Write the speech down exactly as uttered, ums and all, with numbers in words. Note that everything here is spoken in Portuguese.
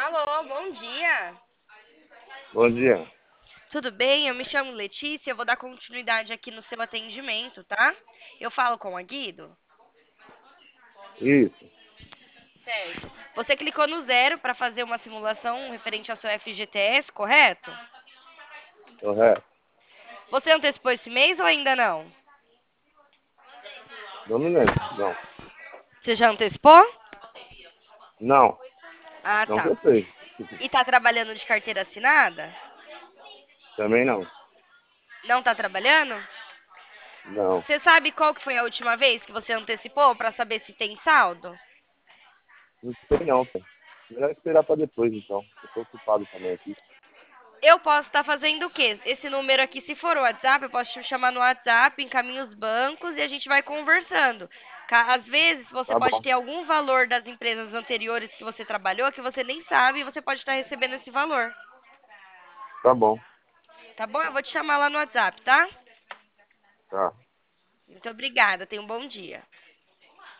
Alô, bom dia. Bom dia. Tudo bem? Eu me chamo Letícia, eu vou dar continuidade aqui no seu atendimento, tá? Eu falo com a Guido. Isso, Certo. Você clicou no zero para fazer uma simulação referente ao seu F G T S, correto? correto. Você antecipou esse mês ou ainda não? Não me lembro. Não. Você já antecipou? Não, Ah, não que tá. eu sei. E tá trabalhando de carteira assinada? Também não. Não tá trabalhando? Não. Você sabe qual que foi a última vez que você antecipou para saber se tem saldo? Não sei não, cara. Melhor esperar pra depois, então. Eu tô ocupado também aqui. Eu posso estar fazendo o quê? Esse número aqui, se for o WhatsApp, eu posso te chamar no WhatsApp, encaminho os bancos e a gente vai conversando. Ca- Às vezes você Tá pode bom, ter algum valor das empresas anteriores que você trabalhou que você nem sabe e você pode estar recebendo esse valor. tá bom. Tá bom? Eu vou te chamar lá no WhatsApp, tá? Tá. Muito obrigada. Tenha um bom dia.